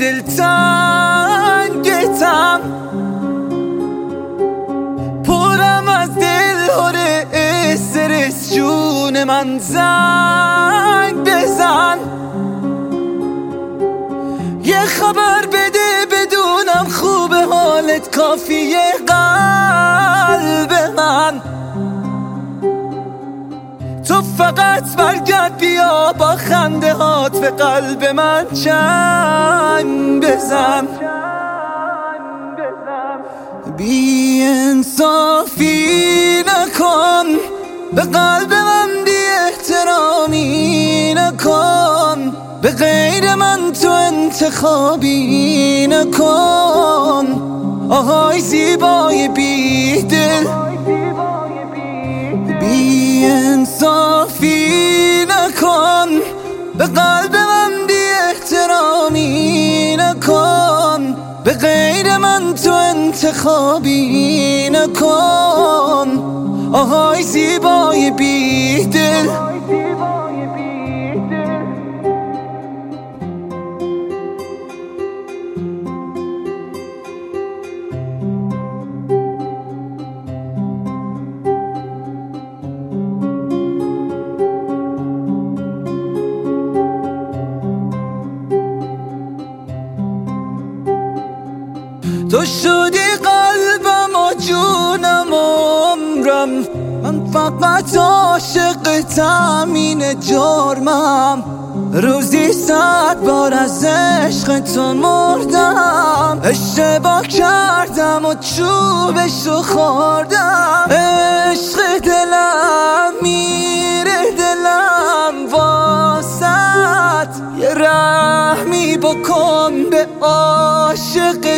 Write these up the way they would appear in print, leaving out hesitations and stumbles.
دلتنگتم، پرم از دل هره استرس، جون من زنگ بزن، یه خبر بده بدونم خوبه حالت، کافیه قلب من. تو فقط برگرد بیا با خنده هات به قلب من چنگ بزن. بی انصافی نکن، به قلب من بی احترامی نکن، به غیر من تو انتخابی نکن. آهای زیبای بی دل، بی انصافی نکن، به قلب من بی احترامی نکن، به غیر من تو انتخابی نکن. آهای زیبای بی دل، تو شدی قلبم و جونم و عمرم، من فقط عاشقتم، این جرمم. روزی 100 بار از عشق تو مردم، اشتباه کردم و چوبشو خوردم. عشق دلم میره دلم واسط، یه رحمی بکن به عاشق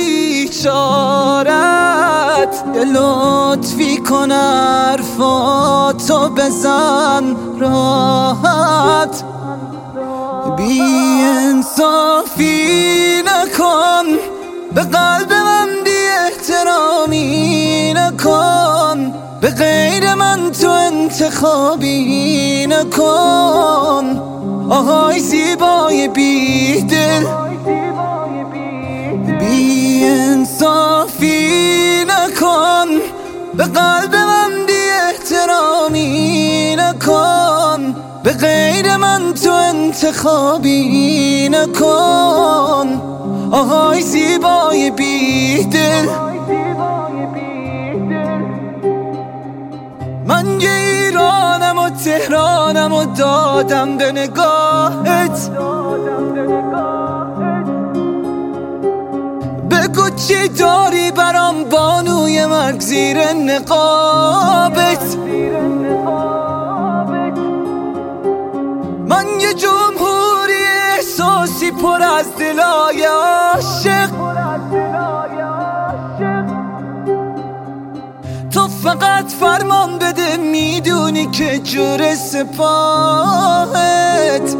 بیچارت، یه لطفی کن حرفاتو بزن راحت. بی انصافی نکن، به قلب من بی احترامی نکن، به غیر من تو انتخابی نکن. آهای زیبای بی دل، بی انصافی نکن، به قلب من بی احترامی نکن، به غیر من تو انتخابی نکن. آهای زیبای بی دل، من یه ایرانم و تهرانم و دادم به نگاهت. بگو چی داری برام بانوی مرگ زیر نقابت. من یه جمهوری احساسی پر از دلای عاشق، تو فقط فرمان بده میدونی که جور سپاهت.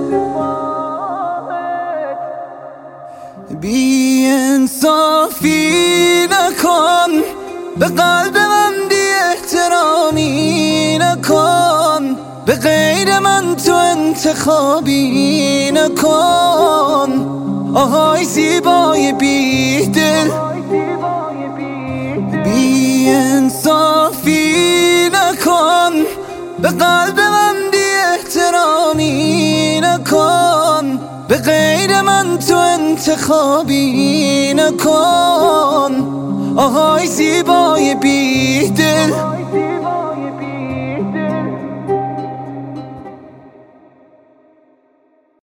بی انصافی نکن، به قلب من بی احترامی نکن، به غیر من تو انتخابی نکن. آهای زیبای بی دل، بی انصافی نکن، به قلب من بی احترامی نکن، به غیر من تو انتخابی نکن.